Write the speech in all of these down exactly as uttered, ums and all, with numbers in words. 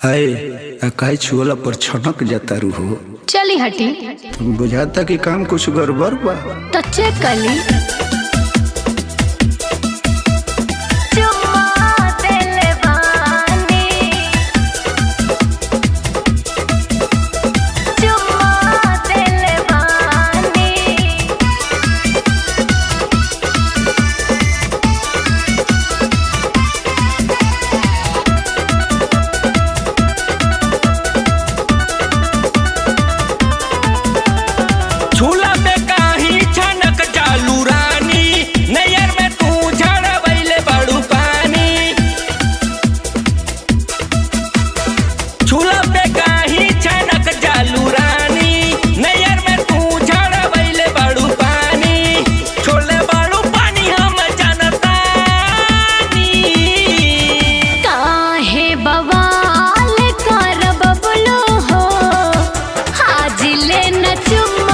है काहे छुअला पर छनक जाता रू हो। चली हटी। बुझाता कि काम कुछ गड़बड़ बा तो चेक कर ली। झूला पे काही छनक चालू रानी, नैयर में तू झड़बैले बड़ू पानी। झूला पे काही छनक चालू रानी, नैयर में तू झड़बैले बड़ू पानी। छोले बड़ू पानी हम जनतानी। काहे बवाल कर बबलू हो, आज ले न चुम्मा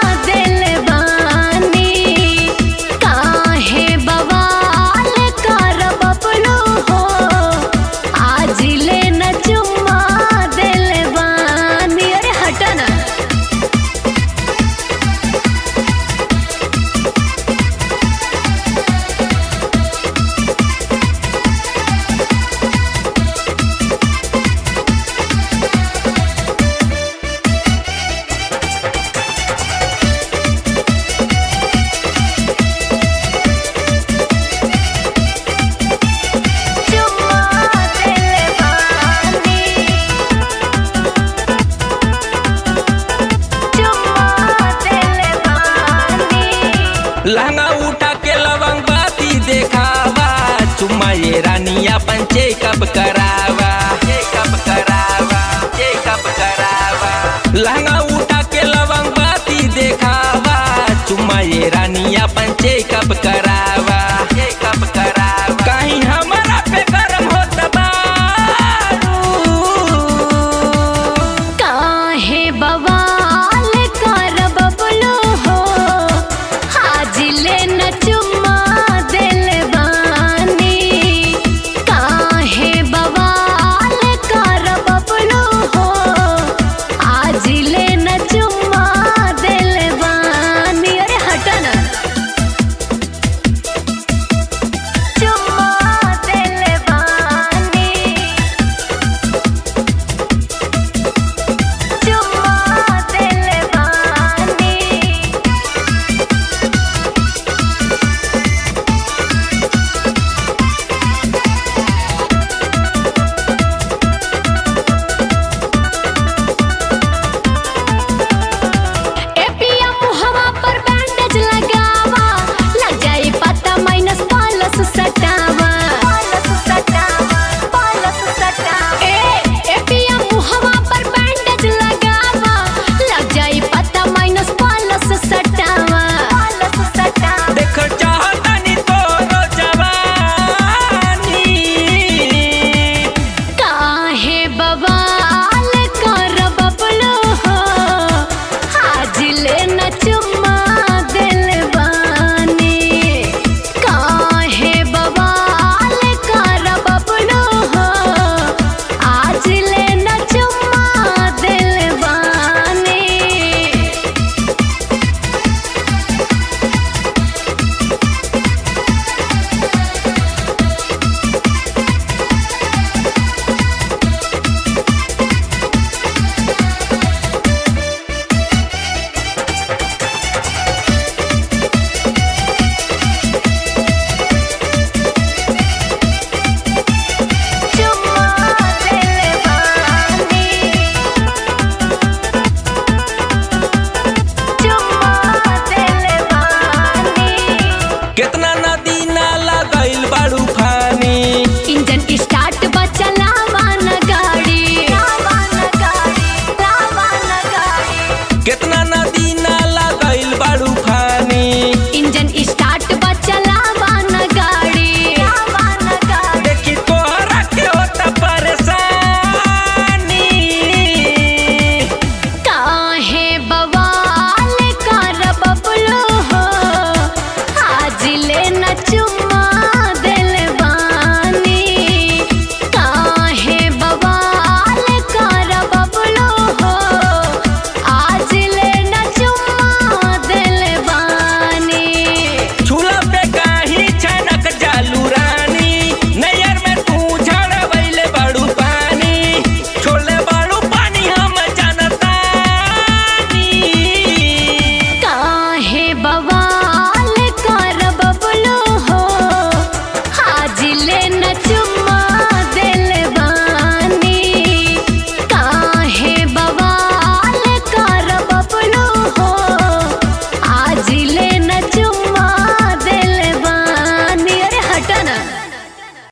लहंगा उठा के लवंग बाती देखावा, चुम्मा ये रानिया पंचे कब करावा, कब करावा, कब करावा। लहंगा उठा के लवंग बाती देखावा, चुम्मा ये रानिया पंचे कब करावा।